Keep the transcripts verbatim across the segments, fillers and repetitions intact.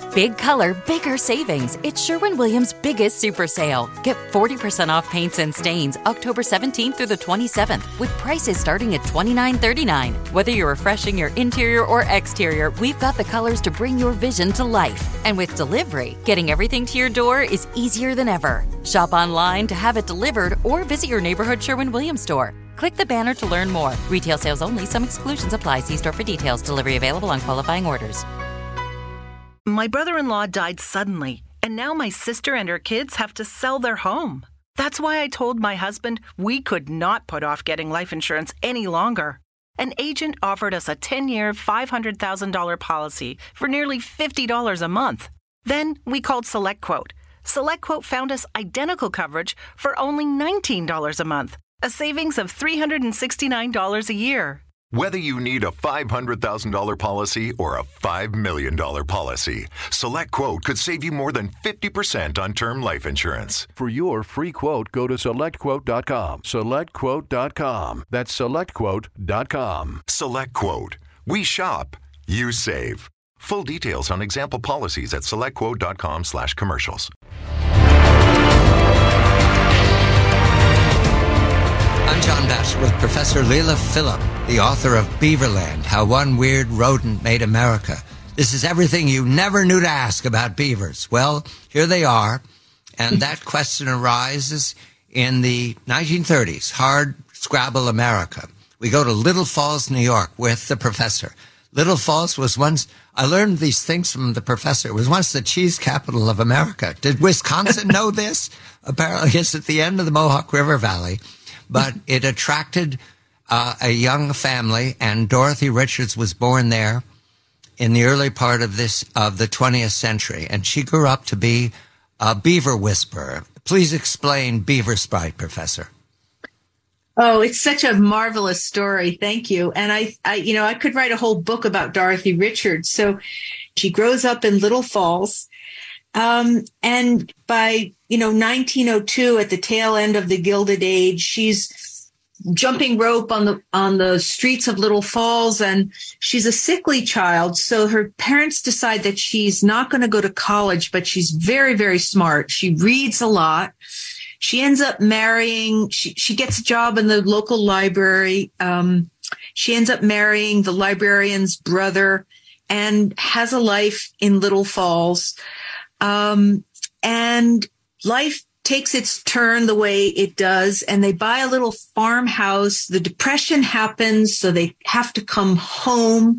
Big color, bigger savings. It's Sherwin-Williams' biggest super sale. Get forty percent off paints and stains October seventeenth through the twenty-seventh with prices starting at twenty-nine thirty-nine. Whether you're refreshing your interior or exterior, we've got the colors to bring your vision to life. And with delivery, getting everything to your door is easier than ever. Shop online to have it delivered or visit your neighborhood Sherwin-Williams store. Click the banner to learn more. Retail sales only. Some exclusions apply. See store for details. Delivery available on qualifying orders. My brother-in-law died suddenly, and now my sister and her kids have to sell their home. That's why I told my husband we could not put off getting life insurance any longer. An agent offered us a ten-year, five hundred thousand dollars policy for nearly fifty dollars a month. Then we called SelectQuote. SelectQuote found us identical coverage for only nineteen dollars a month, a savings of three hundred sixty-nine dollars a year. Whether you need a five hundred thousand dollars policy or a five million dollars policy, SelectQuote could save you more than fifty percent on term life insurance. For your free quote, go to select quote dot com. select quote dot com. That's select quote dot com. SelectQuote. We shop, you save. Full details on example policies at select quote dot com slash commercials. I'm John Batchelor with Professor Leila Philip, the author of Beaverland, How One Weird Rodent Made America. This is everything you never knew to ask about beavers. Well, here they are, and that question arises in the nineteen thirties, hard scrabble America. We go to Little Falls, New York, with the professor. Little Falls was once, I learned these things from the professor, it was once the cheese capital of America. Did Wisconsin know this? Apparently it's at the end of the Mohawk River Valley. But it attracted uh, a young family, and Dorothy Richards was born there in the early part of this of the twentieth century, and she grew up to be a beaver whisperer. Please explain Beaver Sprite, Professor. Oh, it's such a marvelous story. Thank you. And I, I, you know, I could write a whole book about Dorothy Richards. So she grows up in Little Falls. Um, and by, you know, nineteen oh two, at the tail end of the Gilded Age, she's jumping rope on the, on the streets of Little Falls, and she's a sickly child. So her parents decide that she's not going to go to college, but she's very, very smart. She reads a lot. She ends up marrying, she, she gets a job in the local library. Um, she ends up marrying the librarian's brother and has a life in Little Falls. Um, and life takes its turn the way it does, and they buy a little farmhouse. The Depression happens, so they have to come home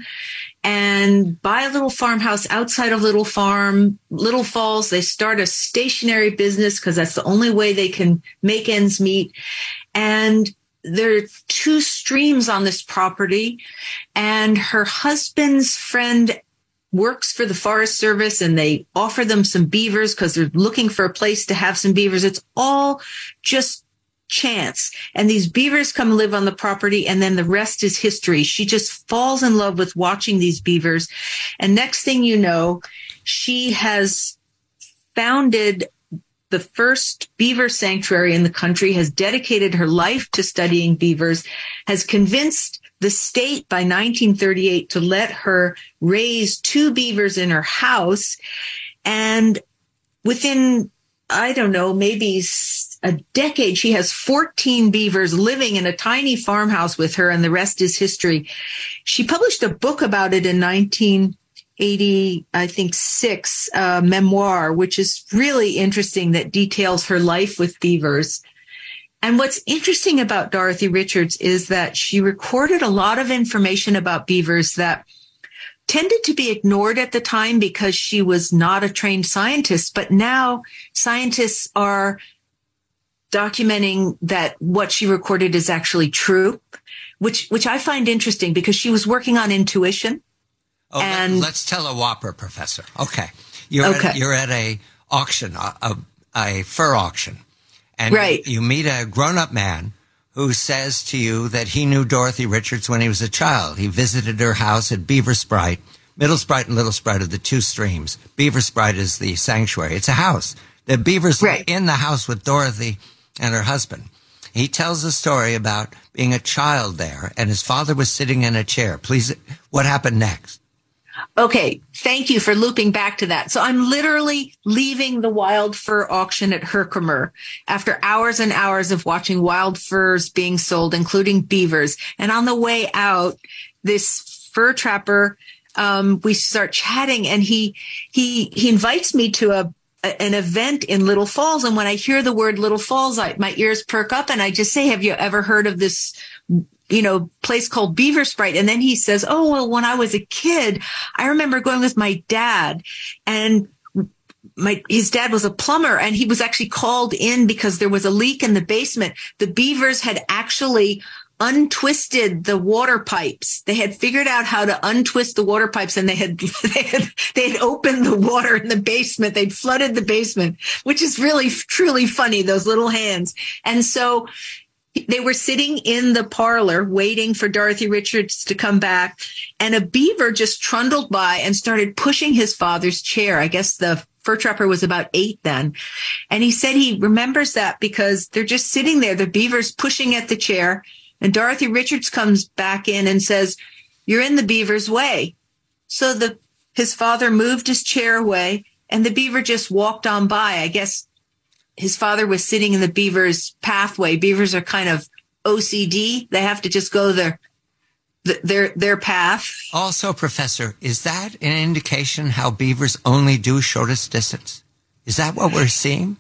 and buy a little farmhouse outside of Little Farm, Little Falls. They start a stationery business because that's the only way they can make ends meet. And there are two streams on this property, and her husband's friend works for the Forest Service, and they offer them some beavers because they're looking for a place to have some beavers. It's all just chance. And these beavers come live on the property, and then the rest is history. She just falls in love with watching these beavers. And next thing you know, she has founded the first beaver sanctuary in the country, has dedicated her life to studying beavers, has convinced the state by nineteen thirty-eight to let her raise two beavers in her house. And within, I don't know, maybe a decade, she has fourteen beavers living in a tiny farmhouse with her, and the rest is history. She published a book about it in nineteen eighty, I think, six, uh, memoir, which is really interesting, that details her life with beavers. And what's interesting about Dorothy Richards is that she recorded a lot of information about beavers that tended to be ignored at the time because she was not a trained scientist. But now scientists are documenting that what she recorded is actually true, which which I find interesting because she was working on intuition. Oh, and let's tell a whopper, Professor. Okay. You're, okay. At, you're at a auction, a, a, a fur auction. And right. you meet a grown-up man who says to you that he knew Dorothy Richards when he was a child. He visited her house at Beaver Sprite. Middle Sprite and Little Sprite are the two streams. Beaver Sprite is the sanctuary. It's a house. The beavers right. were in the house with Dorothy and her husband. He tells a story about being a child there, and his father was sitting in a chair. Please, what happened next? Okay, thank you for looping back to that. So I'm literally leaving the wild fur auction at Herkimer after hours and hours of watching wild furs being sold, including beavers. And on the way out, this fur trapper, um, we start chatting, and he he he invites me to a an event in Little Falls. And when I hear the word Little Falls, I, my ears perk up, and I just say, have you ever heard of this, you know, place called Beaver Sprite? And then he says, oh, well, when I was a kid, I remember going with my dad, and my, his dad was a plumber, and he was actually called in because there was a leak in the basement. The beavers had actually untwisted the water pipes. They had figured out how to untwist the water pipes, and they had, they had, they had opened the water in the basement. They'd flooded the basement, which is really, truly funny, those little hands. And so they were sitting in the parlor waiting for Dorothy Richards to come back, and a beaver just trundled by and started pushing his father's chair. I guess the fur trapper was about eight then. And he said he remembers that because they're just sitting there, the beaver's pushing at the chair, and Dorothy Richards comes back in and says, you're in the beaver's way. So the his father moved his chair away, and the beaver just walked on by. I guess his father was sitting in the beaver's pathway. Beavers are kind of O C D. They have to just go their their their path. Also, Professor, is that an indication how beavers only do shortest distance? Is that what we're seeing?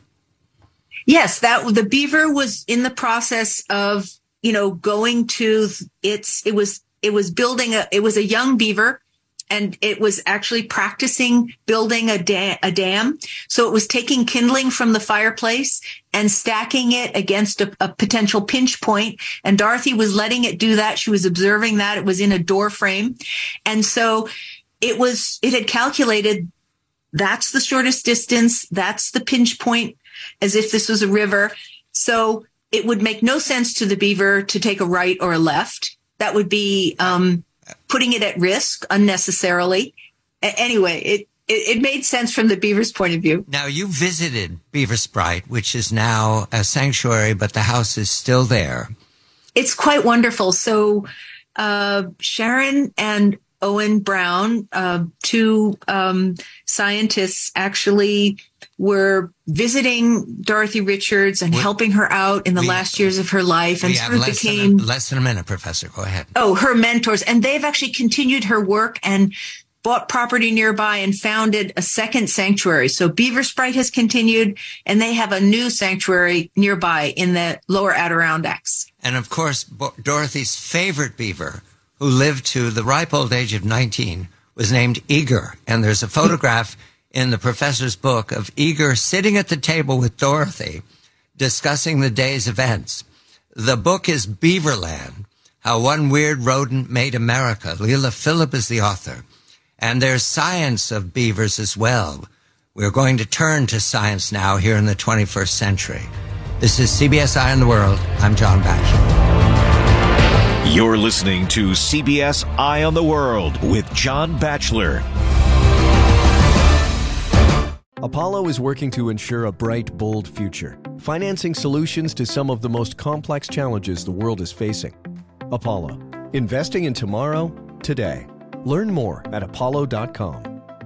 Yes, that the beaver was in the process of, you know, going to its, it was, it was building a, it was a young beaver, and it was actually practicing building a, da- a dam. So it was taking kindling from the fireplace and stacking it against a, a potential pinch point. And Dorothy was letting it do that. She was observing that. It was in a door frame. And so it was, it had calculated that's the shortest distance. That's the pinch point, as if this was a river. So it would make no sense to the beaver to take a right or a left. That would be um, putting it at risk unnecessarily. A- anyway, it, it, it made sense from the beaver's point of view. Now, you visited Beaver Sprite, which is now a sanctuary, but the house is still there. It's quite wonderful. So uh, Sharon and Owen Brown, uh, two um, scientists, actually were visiting Dorothy Richards and we, helping her out in the we, last years of her life, and sort of less became than a, less than a minute, Professor. Go ahead. Oh, her mentors, and they've actually continued her work and bought property nearby and founded a second sanctuary. So Beaver Sprite has continued, and they have a new sanctuary nearby in the lower Adirondacks. And of course, Bo- Dorothy's favorite beaver, who lived to the ripe old age of nineteen, was named Eager. And there's a photograph in the professor's book of Eager sitting at the table with Dorothy, discussing the day's events. The book is Beaverland, How One Weird Rodent Made America. Leila Philipp is the author. And there's science of beavers as well. We're going to turn to science now here in the twenty-first century. This is C B S Eye on the World. I'm John Batchelor. You're listening to C B S Eye on the World with John Batchelor. Apollo is working to ensure a bright, bold future, financing solutions to some of the most complex challenges the world is facing. Apollo, investing in tomorrow, today. Learn more at apollo dot com.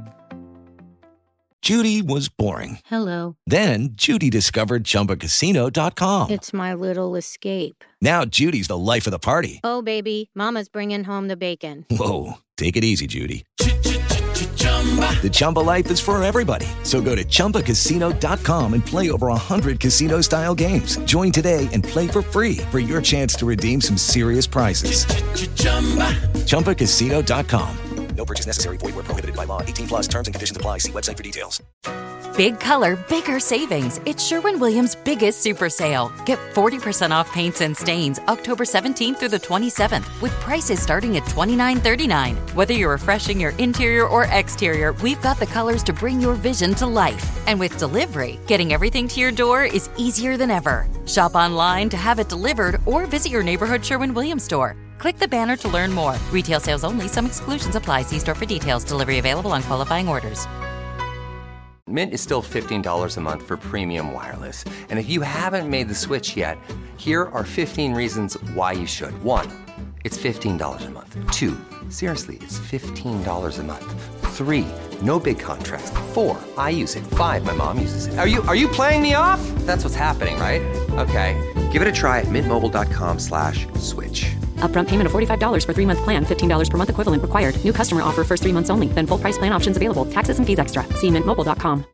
Judy was boring. Hello. Then Judy discovered Chumba Casino dot com. It's my little escape. Now Judy's the life of the party. Oh, baby, mama's bringing home the bacon. Whoa, take it easy, Judy. The Chumba life is for everybody. So go to Chumba Casino dot com and play over one hundred casino-style games. Join today and play for free for your chance to redeem some serious prizes. Chumba Casino dot com. No purchase necessary. Void where prohibited by law. eighteen plus terms and conditions apply. See website for details. Big color, bigger savings. It's Sherwin-Williams' biggest super sale. Get forty percent off paints and stains October seventeenth through the twenty-seventh with prices starting at twenty-nine thirty-nine. Whether you're refreshing your interior or exterior, we've got the colors to bring your vision to life. And with delivery, getting everything to your door is easier than ever. Shop online to have it delivered or visit your neighborhood Sherwin-Williams store. Click the banner to learn more. Retail sales only. Some exclusions apply. See store for details. Delivery available on qualifying orders. Mint is still fifteen dollars a month for premium wireless. And if you haven't made the switch yet, here are fifteen reasons why you should. One, It's fifteen dollars a month. Two, seriously, it's fifteen dollars a month. Three, no big contracts. Four, I use it. Five, my mom uses it. Are you are you playing me off? That's what's happening, right? Okay, give it a try at mintmobile.com slash switch. Upfront payment of forty-five dollars for three-month plan, fifteen dollars per month equivalent required. New customer offer first three months only. Then full price plan options available. Taxes and fees extra. See mint mobile dot com.